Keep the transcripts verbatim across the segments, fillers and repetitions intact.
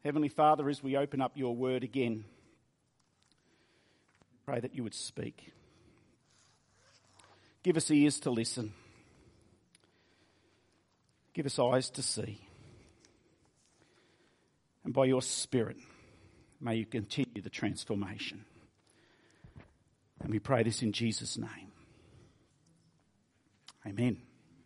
Heavenly Father, as we open up your word again, pray that you would speak. Give us ears to listen. Give us eyes to see. And by your Spirit, may you continue the transformation. And we pray this in Jesus' name. Amen.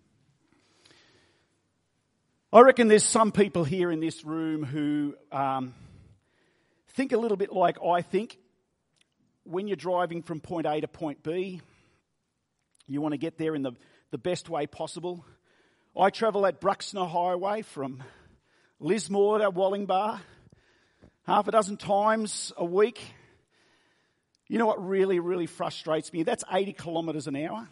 I reckon there's some people here in this room who um, think a little bit like I think. When you're driving from point A to point B, you want to get there in the, the best way possible. I travel that Bruxner Highway from Lismore to Wallingbar half a dozen times a week. You know what really, really frustrates me? That's eighty kilometres an hour.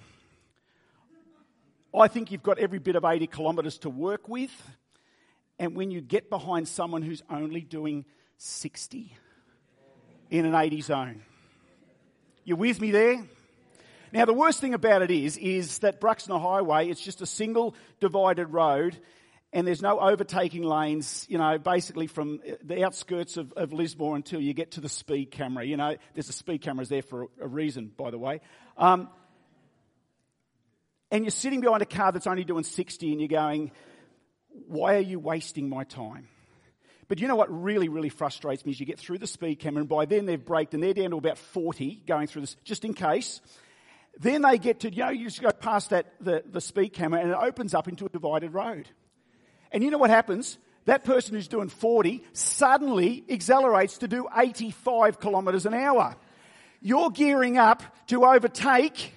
I think you've got every bit of eighty kilometres to work with. And when you get behind someone who's only doing sixty in an eighty zone. You with me there? Now, the worst thing about it is, is that Bruxner Highway, it's just a single divided road and there's no overtaking lanes, you know, basically from the outskirts of, of Lismore until you get to the speed camera. You know, there's a speed cameras there for a, a reason, by the way. Um, and you're sitting behind a car that's only doing sixty and you're going, why are you wasting my time? But you know what really, really frustrates me is you get through the speed camera and by then they've braked and they're down to about forty going through this, just in case. Then they get to, you know, you just go past that the, the speed camera and it opens up into a divided road. And you know what happens? That person who's doing forty suddenly accelerates to do eighty-five kilometres an hour. You're gearing up to overtake.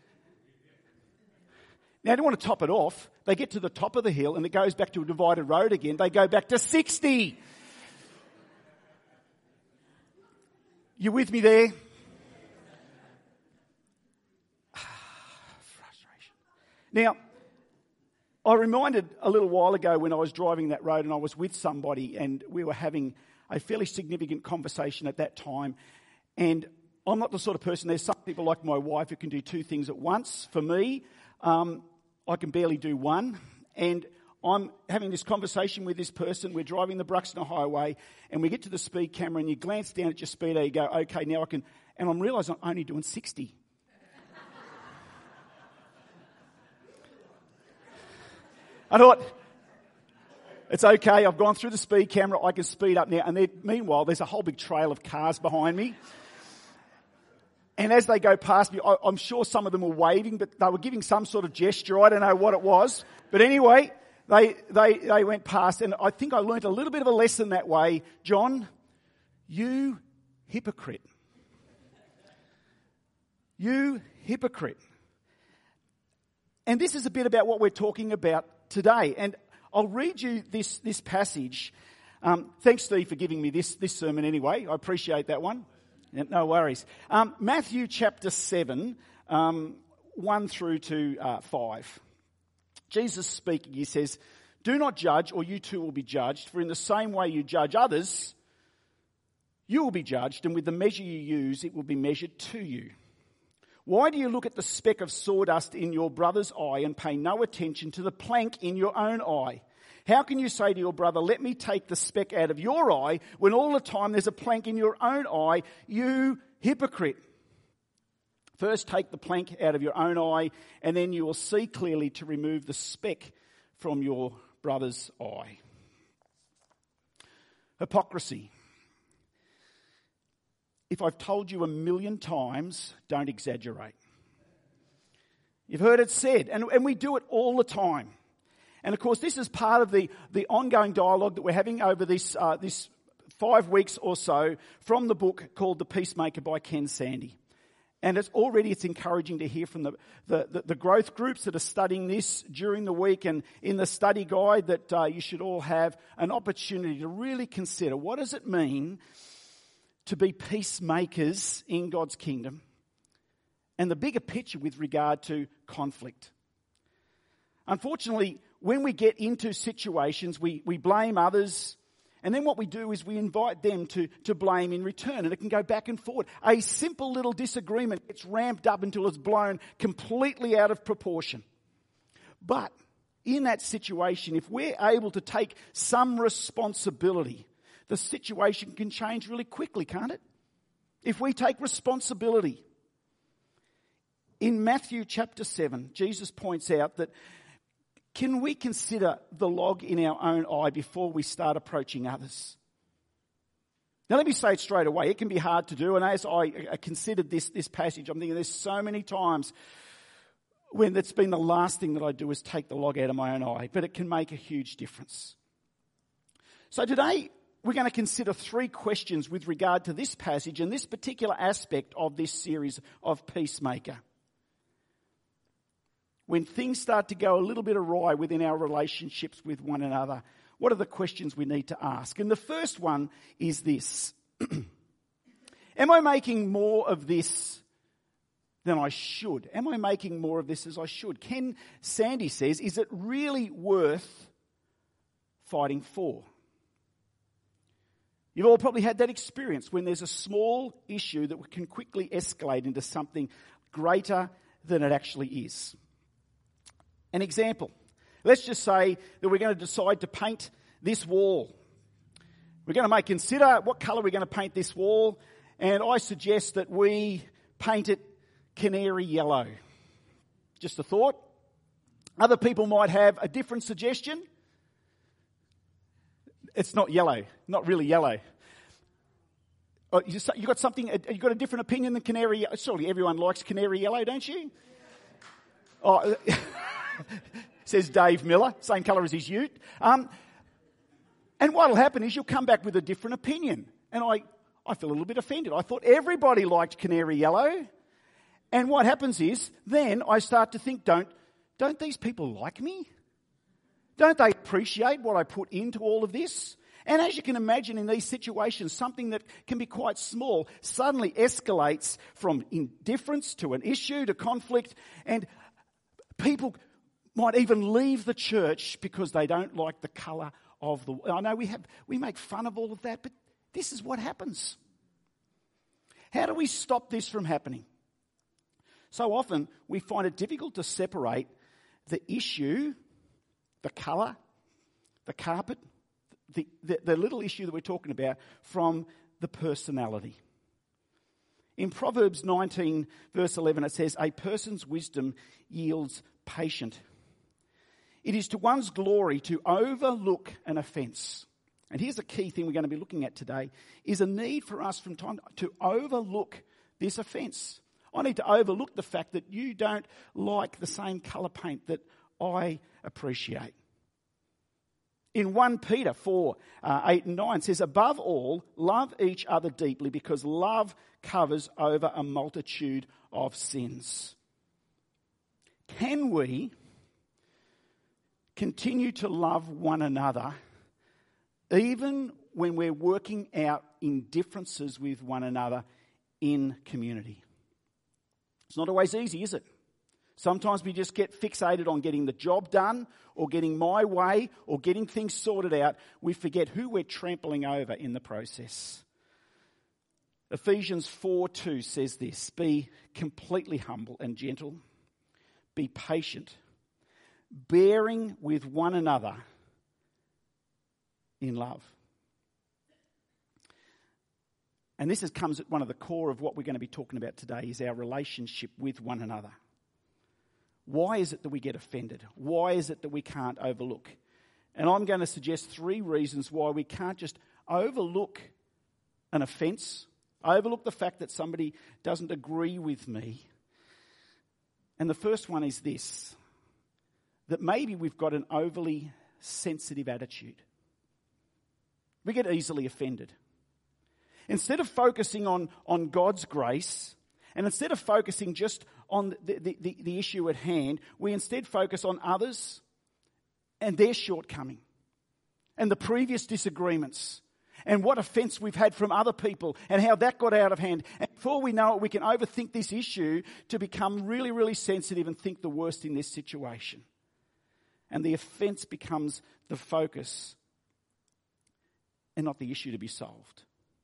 Now, I don't want to top it off. They get to the top of the hill and it goes back to a divided road again. They go back to sixty. You with me there? Frustration. Now, I reminded a little while ago when I was driving that road and I was with somebody and we were having a fairly significant conversation at that time. And I'm not the sort of person, there's some people like my wife who can do two things at once. For me, um, I can barely do one. And I'm having this conversation with this person. We're driving the Bruxner Highway and we get to the speed camera and you glance down at your speedo, you go, okay, now I can, and I'm realising I'm only doing sixty. I thought, it's okay, I've gone through the speed camera, I can speed up now. And there, meanwhile, there's a whole big trail of cars behind me. And as they go past me, I, I'm sure some of them were waving, but they were giving some sort of gesture. I don't know what it was. But anyway, they, they, they went past. And I think I learnt a little bit of a lesson that way. John, you hypocrite. You hypocrite. And this is a bit about what we're talking about today. And I'll read you this, this passage. Um, thanks, Steve, for giving me this, this sermon anyway. I appreciate that one. No worries. Um, Matthew chapter seven, um, one through to uh, five. Jesus speaking, he says, do not judge or you too will be judged. For in the same way you judge others, you will be judged. And with the measure you use, it will be measured to you. Why do you look at the speck of sawdust in your brother's eye and pay no attention to the plank in your own eye? How can you say to your brother, let me take the speck out of your eye, when all the time there's a plank in your own eye, you hypocrite? First take the plank out of your own eye, and then you will see clearly to remove the speck from your brother's eye. Hypocrisy. If I've told you a million times, don't exaggerate. You've heard it said, and, and we do it all the time. And of course, this is part of the, the ongoing dialogue that we're having over this, uh, this five weeks or so from the book called The Peacemaker by Ken Sande. And it's already, it's encouraging to hear from the, the, the, the growth groups that are studying this during the week, and in the study guide that uh, you should all have an opportunity to really consider, what does it mean to be peacemakers in God's kingdom, and the bigger picture with regard to conflict. Unfortunately, when we get into situations, we, we blame others, and then what we do is we invite them to, to blame in return, and it can go back and forward. A simple little disagreement gets ramped up until it's blown completely out of proportion. But in that situation, if we're able to take some responsibility, the situation can change really quickly, can't it? If we take responsibility. In Matthew chapter seven, Jesus points out that can we consider the log in our own eye before we start approaching others? Now let me say it straight away, it can be hard to do, and as I considered this, this passage, I'm thinking there's so many times when it's been the last thing that I do is take the log out of my own eye, but it can make a huge difference. So today, we're going to consider three questions with regard to this passage and this particular aspect of this series of Peacemaker. When things start to go a little bit awry within our relationships with one another, what are the questions we need to ask? And the first one is this. Am I making more of this than I should? Am I making more of this as I should? Ken Sande says, is it really worth fighting for? You've all probably had that experience when there's a small issue that can quickly escalate into something greater than it actually is. An example. Let's just say that we're going to decide to paint this wall. We're going to make consider what colour we're going to paint this wall, and I suggest that we paint it canary yellow. Just a thought. Other people might have a different suggestion. It's not yellow, not really yellow. Oh, you you got something? You got a different opinion than canary? Surely everyone likes canary yellow, don't you? Oh, says Dave Miller, same colour as his ute. Um, and what'll happen is you'll come back with a different opinion, and I I feel a little bit offended. I thought everybody liked canary yellow, and what happens is then I start to think, don't don't these people like me? Don't they appreciate what I put into all of this? And as you can imagine in these situations, something that can be quite small suddenly escalates from indifference to an issue to conflict, and people might even leave the church because they don't like the colour of the... I know we have we make fun of all of that, but this is what happens. How do we stop this from happening? So often we find it difficult to separate the issue, the colour, the carpet, the, the, the little issue that we're talking about from the personality. In Proverbs nineteen verse eleven it says, a person's wisdom yields patience. It is to one's glory to overlook an offence. And here's a key thing we're going to be looking at today, is a need for us from time to overlook this offence. I need to overlook the fact that you don't like the same colour paint that I appreciate. In First Peter four, uh, eight and nine says, above all, love each other deeply because love covers over a multitude of sins. Can we continue to love one another even when we're working out indifferences with one another in community? It's not always easy, is it? Sometimes we just get fixated on getting the job done or getting my way or getting things sorted out. We forget who we're trampling over in the process. Ephesians four two says this, be completely humble and gentle, be patient, bearing with one another in love. And this is, comes at one of the core of what we're going to be talking about today, is our relationship with one another. Why is it that we get offended? Why is it that we can't overlook? And I'm going to suggest three reasons why we can't just overlook an offence, overlook the fact that somebody doesn't agree with me. And the first one is this, that maybe we've got an overly sensitive attitude. We get easily offended. Instead of focusing on, on God's grace, and instead of focusing just on the, the, the, the issue at hand, we instead focus on others and their shortcoming and the previous disagreements and what offence we've had from other people and how that got out of hand. And before we know it, we can overthink this issue to become really, really sensitive and think the worst in this situation. And the offence becomes the focus and not the issue to be solved.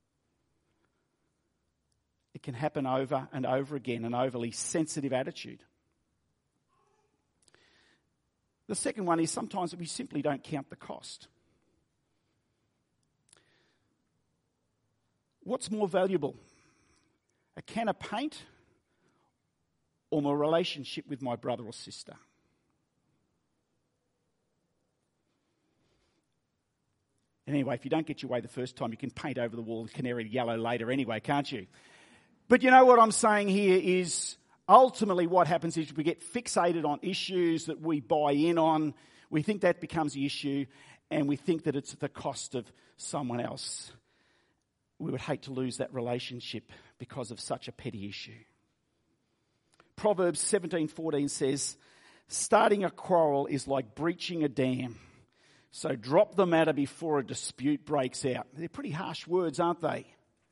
It can happen over and over again, an overly sensitive attitude. The second one is sometimes we simply don't count the cost. What's more valuable? A can of paint or my relationship with my brother or sister? Anyway, if you don't get your way the first time, you can paint over the wall the canary yellow later anyway, can't you? But you know what I'm saying here is ultimately what happens is we get fixated on issues that we buy in on. We think that becomes the issue and we think that it's at the cost of someone else. We would hate to lose that relationship because of such a petty issue. Proverbs seventeen fourteen says, starting a quarrel is like breaching a dam. So drop the matter before a dispute breaks out. They're pretty harsh words, aren't they?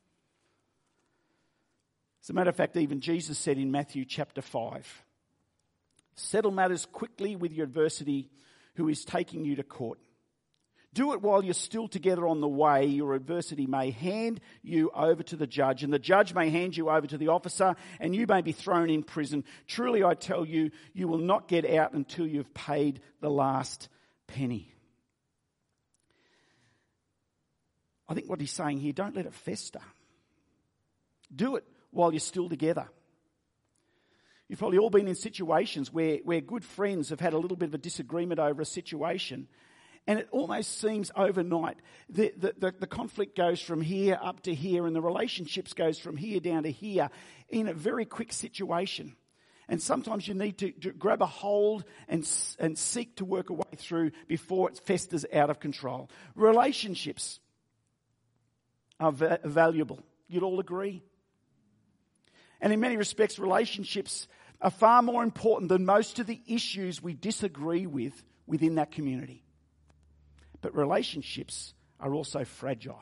As a matter of fact, even Jesus said in Matthew chapter five, settle matters quickly with your adversary who is taking you to court. Do it while you're still together on the way. Your adversary may hand you over to the judge, and the judge may hand you over to the officer, and you may be thrown in prison. Truly, I tell you, you will not get out until you've paid the last penny. I think what he's saying here, don't let it fester. Do it while you're still together. You've probably all been in situations where, where good friends have had a little bit of a disagreement over a situation, and it almost seems overnight the, the, the, the conflict goes from here up to here, and the relationships goes from here down to here in a very quick situation. And sometimes you need to, to grab a hold and, and seek to work a way through before it festers out of control. Relationships are va- valuable. You'd all agree? And in many respects, relationships are far more important than most of the issues we disagree with within that community. But relationships are also fragile.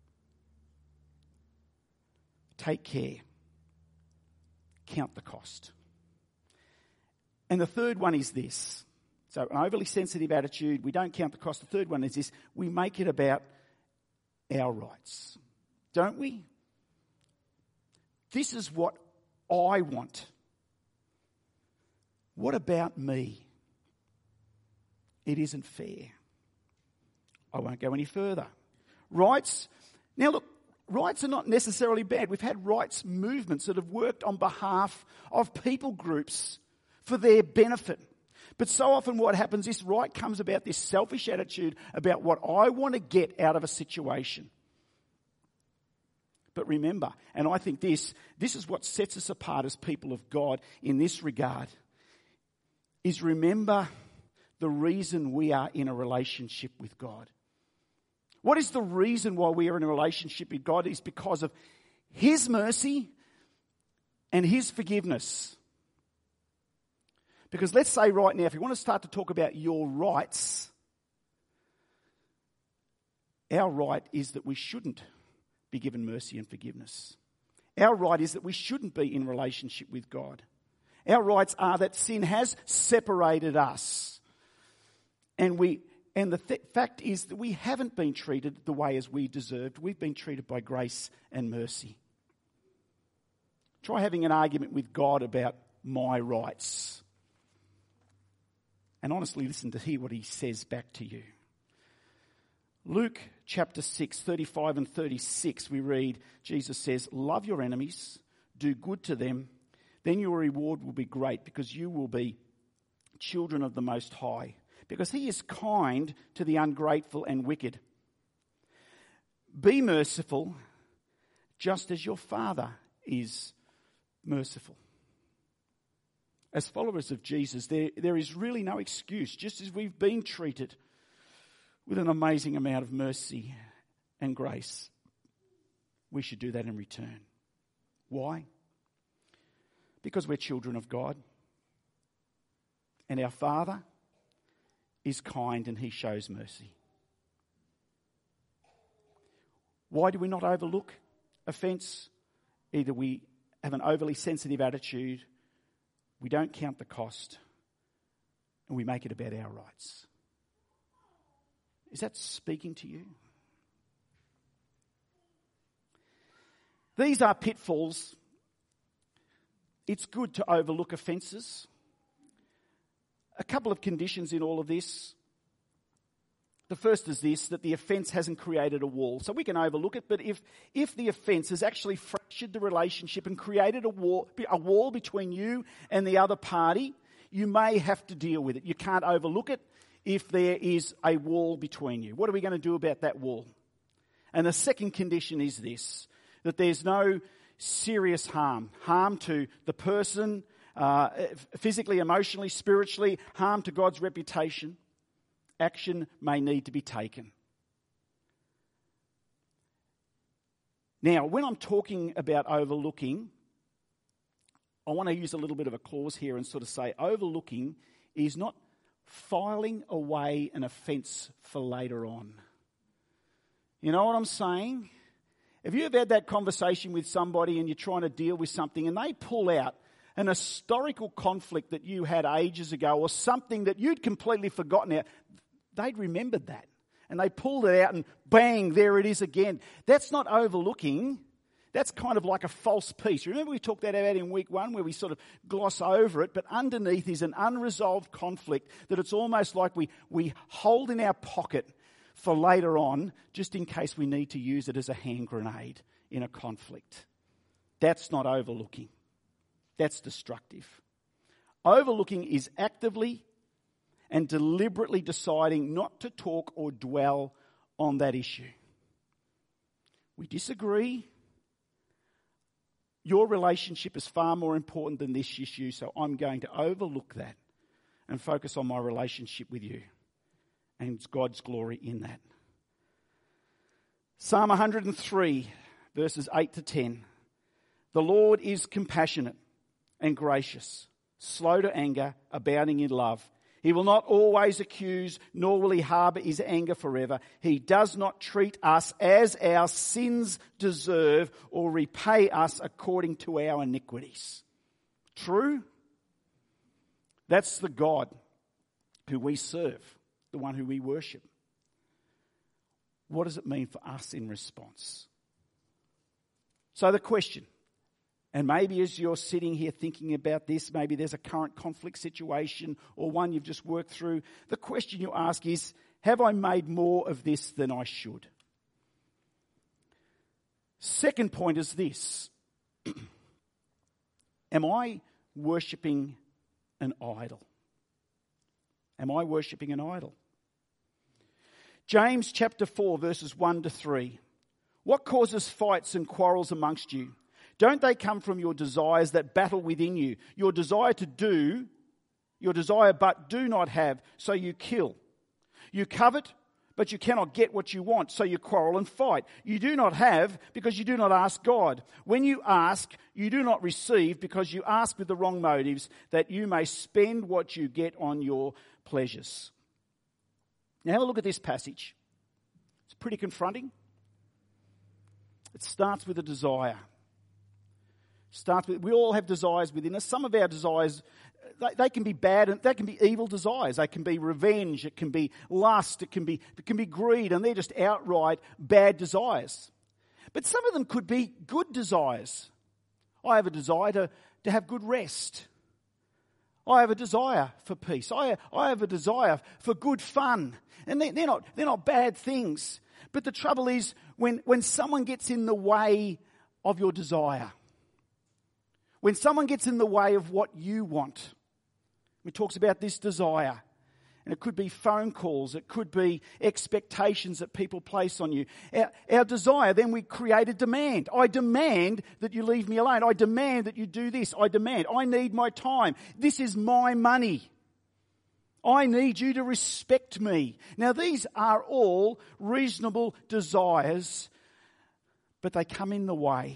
Take care. Count the cost. And the third one is this. So an overly sensitive attitude, we don't count the cost. The third one is this. We make it about our rights. Don't we? This is what I want. What about me? It isn't fair. I won't go any further. Rights. Now look, rights are not necessarily bad. We've had rights movements that have worked on behalf of people groups for their benefit. But so often what happens, this right comes about this selfish attitude about what I want to get out of a situation. But remember, and I think this, this is what sets us apart as people of God in this regard, is remember the reason we are in a relationship with God. What is the reason why we are in a relationship with God? Is because of His mercy and His forgiveness. Because let's say right now, if you want to start to talk about your rights, our right is that we shouldn't be given mercy and forgiveness. Our right is that we shouldn't be in relationship with God. Our rights are that sin has separated us. And we and the th- fact is that we haven't been treated the way as we deserved. We've been treated by grace and mercy. Try having an argument with God about my rights. And honestly listen to hear what He says back to you. Luke chapter six, thirty-five and thirty-six, we read, Jesus says, love your enemies, do good to them, then your reward will be great because you will be children of the Most High, because He is kind to the ungrateful and wicked. Be merciful just as your Father is merciful. As followers of Jesus, there, there is really no excuse, just as we've been treated with an amazing amount of mercy and grace, we should do that in return. Why? Because we're children of God. And our Father is kind and He shows mercy. Why do we not overlook offence? Either we have an overly sensitive attitude, we don't count the cost, and we make it about our rights. Is that speaking to you? These are pitfalls. It's good to overlook offences. A couple of conditions in all of this. The first is this, that the offence hasn't created a wall. So we can overlook it, but if, if the offence has actually fractured the relationship and created a wall, a wall between you and the other party, you may have to deal with it. You can't overlook it if there is a wall between you. What are we going to do about that wall? And the second condition is this, that there's no serious harm. Harm to the person, uh, physically, emotionally, spiritually, harm to God's reputation. Action may need to be taken. Now, when I'm talking about overlooking, I want to use a little bit of a clause here and sort of say overlooking is not filing away an offence for later on. You know what I'm saying? Have you ever had that conversation with somebody and you're trying to deal with something and they pull out an historical conflict that you had ages ago or something that you'd completely forgotten out? They'd remembered that. And they pulled it out and bang, there it is again. That's not overlooking. That's kind of like a false peace. Remember we talked that about in week one where we sort of gloss over it, but underneath is an unresolved conflict that it's almost like we, we hold in our pocket for later on just in case we need to use it as a hand grenade in a conflict. That's not overlooking. That's destructive. Overlooking is actively and deliberately deciding not to talk or dwell on that issue. We disagree. Your relationship is far more important than this issue, so I'm going to overlook that and focus on my relationship with you and God's glory in that. Psalm one hundred three, verses eight to ten. The Lord is compassionate and gracious, slow to anger, abounding in love. He will not always accuse, nor will he harbour his anger forever. He does not treat us as our sins deserve or repay us according to our iniquities. True? That's the God who we serve, the one who we worship. What does it mean for us in response? So the question, and maybe as you're sitting here thinking about this, maybe there's a current conflict situation or one you've just worked through. The question you ask is, have I made more of this than I should? Second point is this. Am I worshipping an idol? Am I worshipping an idol? James chapter four, verses one to three. What causes fights and quarrels amongst you? Don't they come from your desires that battle within you? Your desire to do, your desire but do not have, so you kill. You covet, but you cannot get what you want, so you quarrel and fight. You do not have because you do not ask God. When you ask, you do not receive because you ask with the wrong motives, that you may spend what you get on your pleasures. Now have a look at this passage. It's pretty confronting. It starts with a desire. Starts with, we all have desires within us. Some of our desires, they, they can be bad and they can be evil desires. They can be revenge, it can be lust, it can be, it can be greed, and they're just outright bad desires. But some of them could be good desires. I have a desire to, to have good rest. I have a desire for peace. I, I have a desire for good fun. And they, they're not, they're not bad things. But the trouble is when, when someone gets in the way of your desire, when someone gets in the way of what you want, it talks about this desire. And it could be phone calls. It could be expectations that people place on you. Our, our desire, then we create a demand. I demand that you leave me alone. I demand that you do this. I demand. I need my time. This is my money. I need you to respect me. Now, these are all reasonable desires, but they come in the way.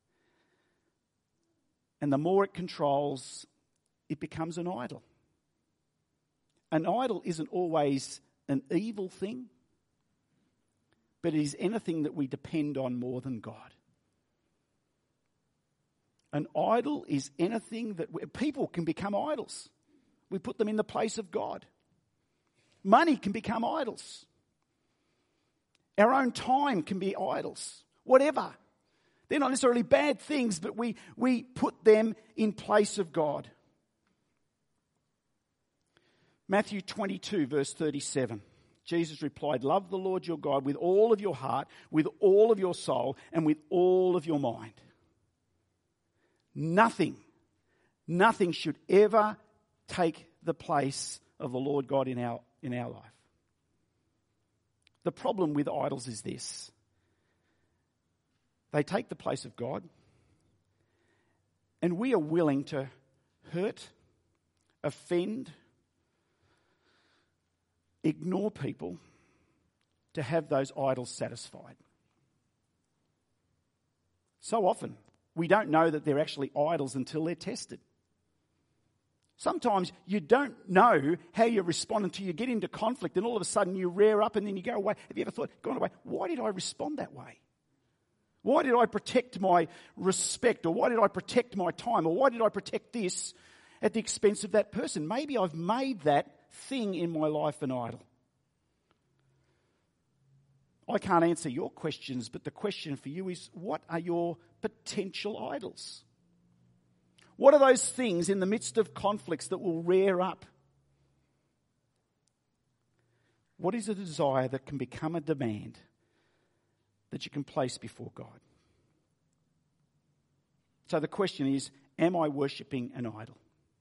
And the more it controls, it becomes an idol. An idol isn't always an evil thing, but it is anything that we depend on more than God. An idol is anything that we, people can become idols. We put them in the place of God. Money can become idols. Our own time can be idols. Whatever. They're not necessarily bad things, but we, we put them in place of God. Matthew twenty-two, verse thirty-seven. Jesus replied, love the Lord your God with all of your heart, with all of your soul, and with all of your mind. Nothing, nothing should ever take the place of the Lord God in our, in our life. The problem with idols is this. They take the place of God, and we are willing to hurt, offend, ignore people to have those idols satisfied. So often, we don't know that they're actually idols until they're tested. Sometimes you don't know how you respond until you get into conflict and all of a sudden you rear up and then you go away. Have you ever thought, gone away, why did I respond that way? Why did I protect my respect, or why did I protect my time, or why did I protect this at the expense of that person? Maybe I've made that thing in my life an idol. I can't answer your questions, but the question for you is, what are your potential idols? What are those things in the midst of conflicts that will rear up? What is a desire that can become a demand that you can place before God? So the question is, am I worshipping an idol?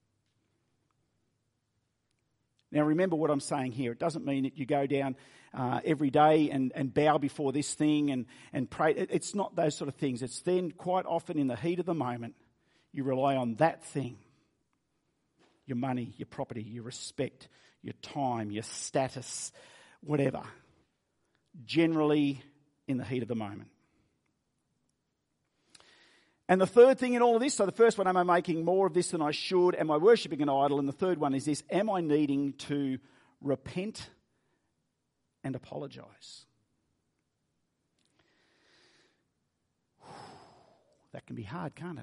Now remember what I'm saying here. It doesn't mean that you go down uh, every day and, and bow before this thing and, and pray. It, it's not those sort of things. It's then quite often in the heat of the moment, you rely on that thing. Your money, your property, your respect, your time, your status, whatever. Generally in the heat of the moment. And the third thing in all of this, so the first one, am I making more of this than I should? Am I worshipping an idol? And the third one is this, am I needing to repent and apologise? That can be hard, can't it?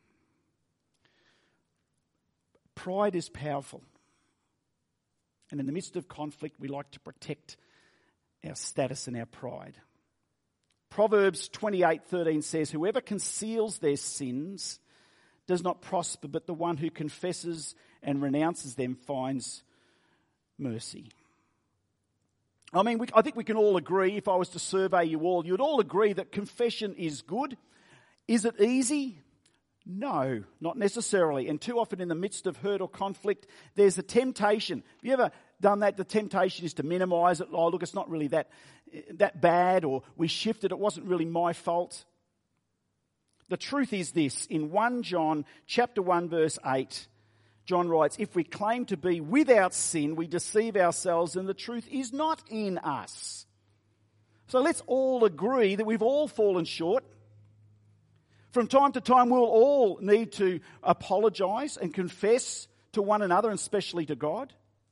Pride is powerful. And in the midst of conflict, we like to protect our status and our pride. Proverbs twenty-eight thirteen says, whoever conceals their sins does not prosper, but the one who confesses and renounces them finds mercy. I mean, we, I think we can all agree, if I was to survey you all, you'd all agree that confession is good. Is it easy? No, not necessarily. And too often in the midst of hurt or conflict, there's a temptation. Have you ever done that? The temptation is to minimise it. Oh, look, it's not really that, that bad, or we shifted, it wasn't really my fault. The truth is this, in First John chapter one verse eight, John writes, if we claim to be without sin, we deceive ourselves and the truth is not in us. So let's all agree that we've all fallen short. From time to time, we'll all need to apologise and confess to one another, and especially to God.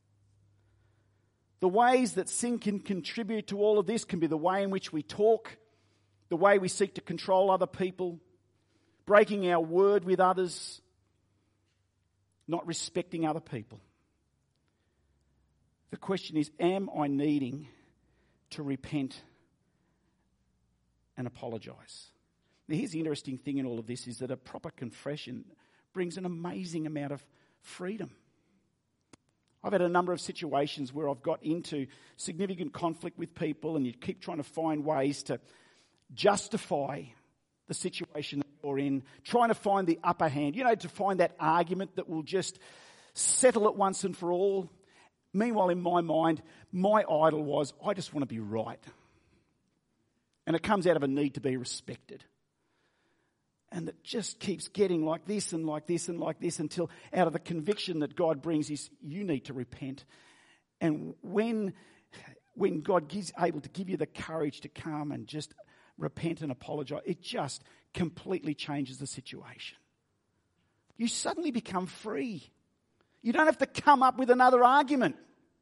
The ways that sin can contribute to all of this can be the way in which we talk, the way we seek to control other people, breaking our word with others, not respecting other people. The question is, am I needing to repent and apologise? Now, here's the interesting thing in all of this, is that a proper confession brings an amazing amount of freedom. I've had a number of situations where I've got into significant conflict with people, and you keep trying to find ways to justify the situation that you're in, trying to find the upper hand, you know, to find that argument that will just settle it once and for all. Meanwhile, in my mind, my idol was, I just want to be right. And it comes out of a need to be respected. And it just keeps getting like this and like this and like this until out of the conviction that God brings is, you need to repent. And when, when God is able to give you the courage to come and just repent and apologise, it just completely changes the situation. You suddenly become free. You don't have to come up with another argument.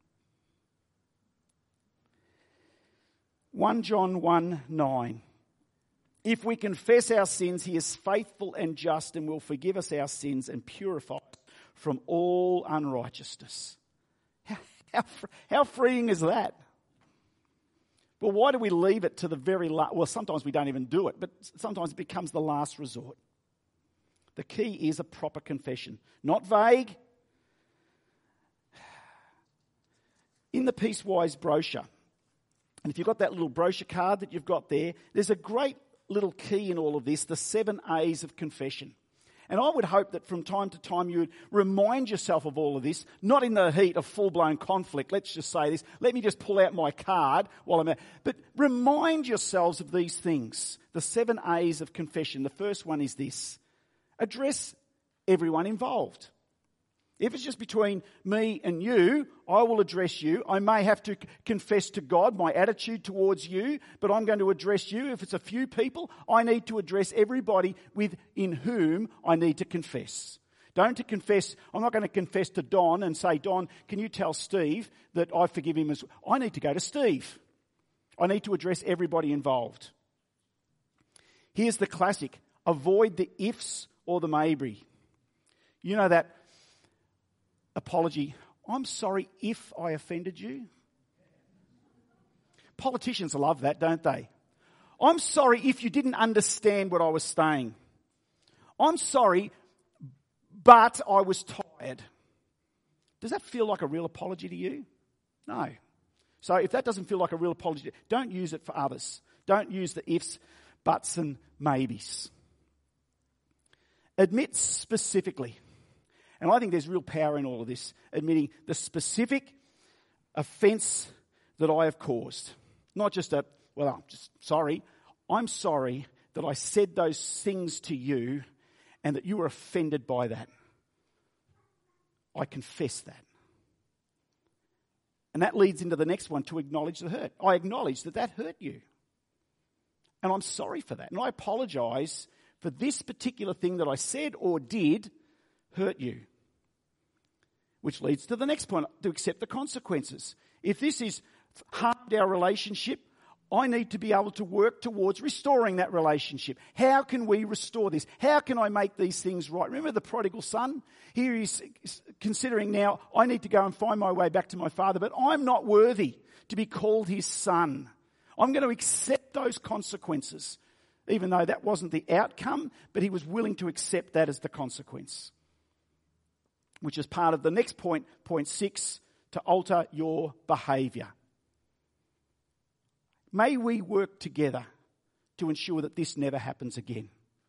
First John one nine. If we confess our sins, he is faithful and just and will forgive us our sins and purify us from all unrighteousness. How, how, how freeing is that? Well, why do we leave it to the very last? Well, sometimes we don't even do it, but sometimes it becomes the last resort. The key is a proper confession, not vague. In the Peace Wise brochure, And if you've got that little brochure card that you've got there, there's a great little key in all of this, the seven A's of confession. And I would hope that from time to time you would remind yourself of all of this, not in the heat of full-blown conflict. Let's just say this. Let me just pull out my card while I'm out. But remind yourselves of these things, the seven A's of confession. The first one is this: address everyone involved. If it's just between me and you, I will address you. I may have to confess to God my attitude towards you, but I'm going to address you. If it's a few people, I need to address everybody within whom I need to confess. Don't to confess, I'm not going to confess to Don and say, Don, can you tell Steve that I forgive him as I need to go to Steve. I need to address everybody involved. Here's the classic: avoid the ifs or the maybe. You know that apology, I'm sorry if I offended you. Politicians love that, don't they? I'm sorry if you didn't understand what I was saying. I'm sorry, but I was tired. Does that feel like a real apology to you? No. So if that doesn't feel like a real apology, don't use it for others. Don't use the ifs, buts and maybes. Admit specifically. And I think there's real power in all of this, admitting the specific offence that I have caused. Not just a, well, I'm just sorry. I'm sorry that I said those things to you and that you were offended by that. I confess that. And that leads into the next one, to acknowledge the hurt. I acknowledge that that hurt you. And I'm sorry for that. And I apologise for this particular thing that I said or did hurt you. Which leads to the next point, to accept the consequences. If this has harmed our relationship, I need to be able to work towards restoring that relationship. How can we restore this? How can I make these things right? Remember the prodigal son? Here he's considering now, I need to go and find my way back to my father, but I'm not worthy to be called his son. I'm going to accept those consequences, even though that wasn't the outcome, but he was willing to accept that as the consequence. Which is part of the next point, point six, to alter your behaviour. May we work together to ensure that this never happens again.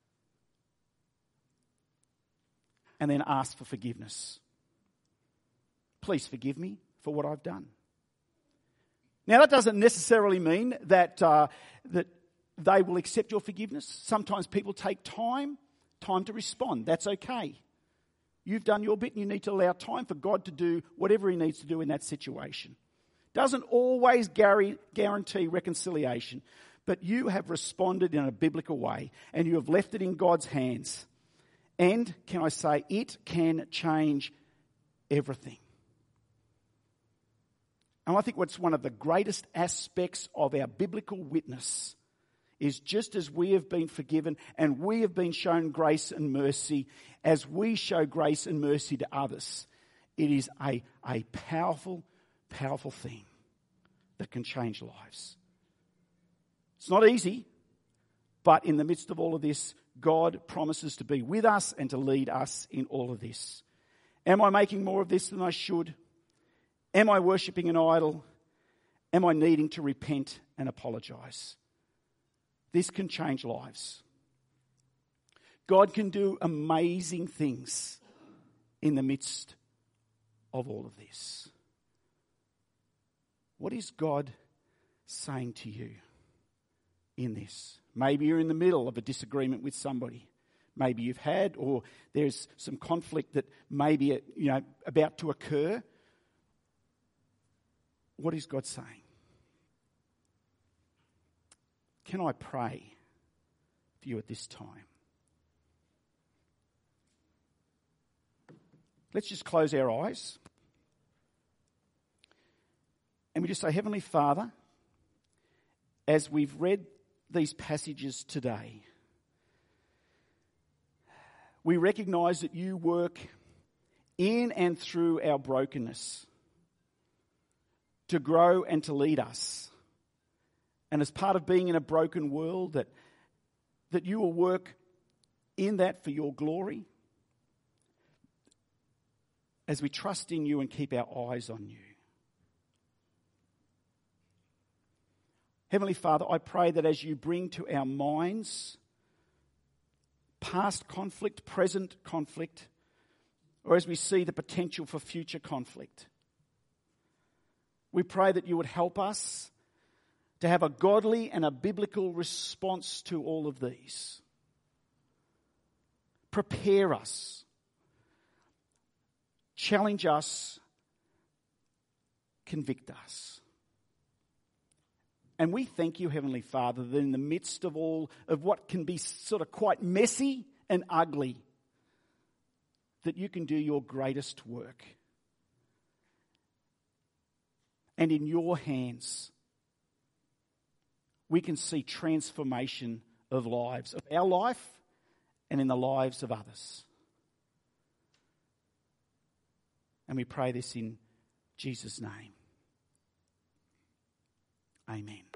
And then ask for forgiveness. Please forgive me for what I've done. Now that doesn't necessarily mean that uh, that they will accept your forgiveness. Sometimes people take time, time to respond. That's okay. You've done your bit and you need to allow time for God to do whatever he needs to do in that situation. Doesn't always guarantee reconciliation, but you have responded in a biblical way and you have left it in God's hands. And, can I say, it can change everything. And I think what's one of the greatest aspects of our biblical witness is just as we have been forgiven and we have been shown grace and mercy, as we show grace and mercy to others, it is a, a powerful, powerful thing that can change lives. It's not easy, but in the midst of all of this, God promises to be with us and to lead us in all of this. Am I making more of this than I should? Am I worshipping an idol? Am I needing to repent and apologise? This can change lives. God can do amazing things in the midst of all of this. What is God saying to you in this? Maybe you're in the middle of a disagreement with somebody. Maybe you've had, or there's some conflict that may be, you know, about to occur. What is God saying? Can I pray for you at this time? Let's just close our eyes. And we just say, Heavenly Father, as we've read these passages today, we recognise that you work in and through our brokenness to grow and to lead us. And as part of being in a broken world, that, that you will work in that for your glory as we trust in you and keep our eyes on you. Heavenly Father, I pray that as you bring to our minds past conflict, present conflict, or as we see the potential for future conflict, we pray that you would help us to have a godly and a biblical response to all of these. Prepare us, challenge us, convict us. And we thank you, Heavenly Father, that in the midst of all of what can be sort of quite messy and ugly, that you can do your greatest work. And in your hands, we can see transformation of lives, of our life and in the lives of others. And we pray this in Jesus' name. Amen.